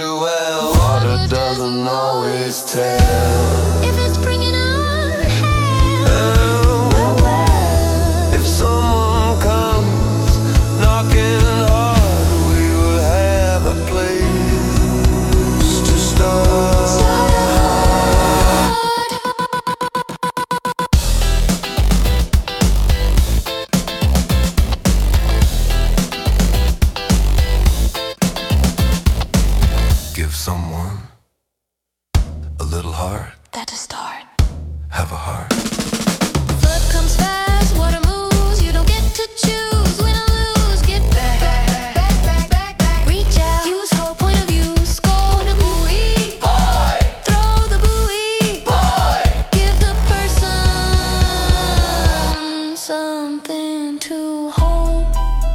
too well. Water doesn't always tell. If it's bringing on hell, well, if someone comes knocking hard, we will have a place to start. Give someone a little heart. that's a start. Have a heart. Flood comes fast, water moves. You don't get to choose. Win or lose, get back. Reach out, use whole point of view. Score the buoy, boy. Throw the buoy, boy. Give the person something to hold.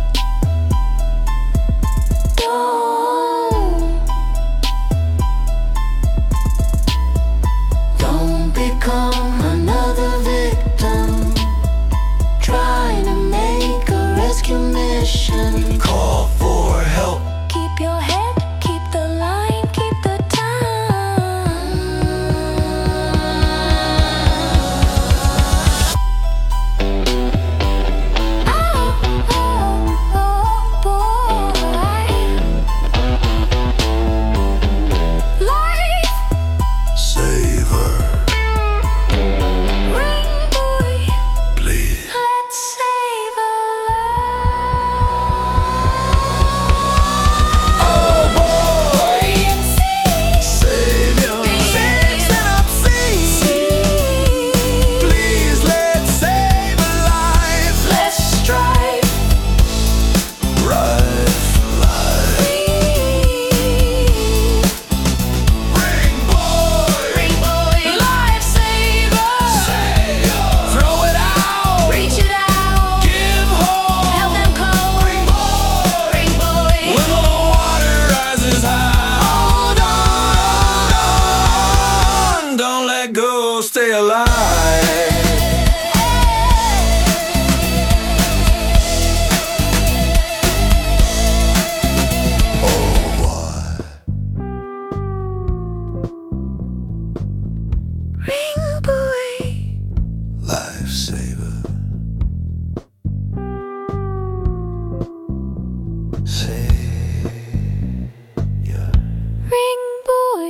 Don't become another victim, trying to make a rescue mission. Call for help. Keep your head, keep the line, keep the time. Oh, boy. Life, Savor, ring boy, please. let's save a Savior, stand up, sing. Please, let's save a life. Let's strive. Right life. Ring boy, Lifesaver. throw it out. Reach it out. Give hope. Help them cope. Ring boy. When the water rises high, hold on. Don't let go. Stay alive. Ring boy. Lifesaver. Savior. Ring boy.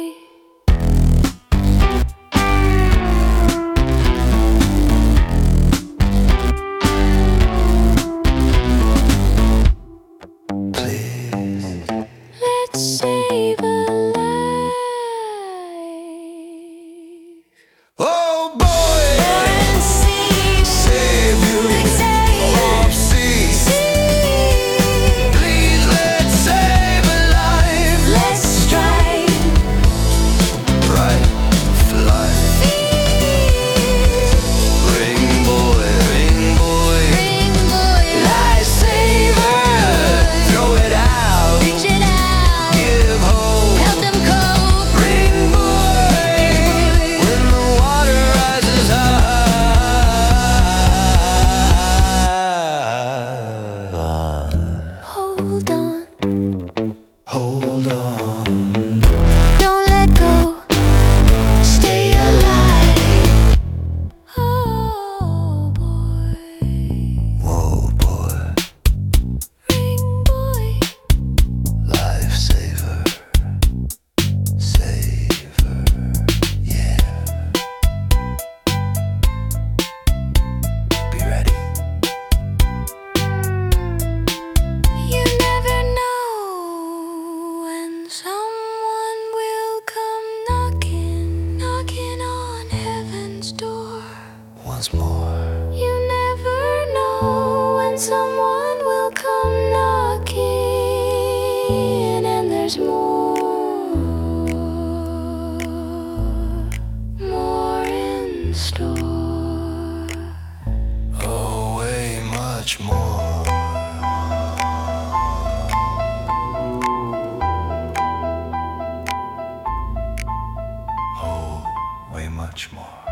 Please. Let's save a life. Oh boy, And see. save you. Oh, see. Please, let's save a life. Let's strive. Right fly. Ring boy, ring boy. Ring boy. Lifesaver. Throw it out. Reach it out. Give hope. Help them cope. Ring boy. When the water rises high. Hold on. Hold on. Don't let go. Stay alive. Oh boy. Whoa, boy. Ring boy. Lifesaver. Saver. Yeah. Be ready. You never know when someone will come knocking, knocking on heaven's door. Once more. You never know when someone will come knocking, and there's more in store. Oh, way much more. Oh, way much more.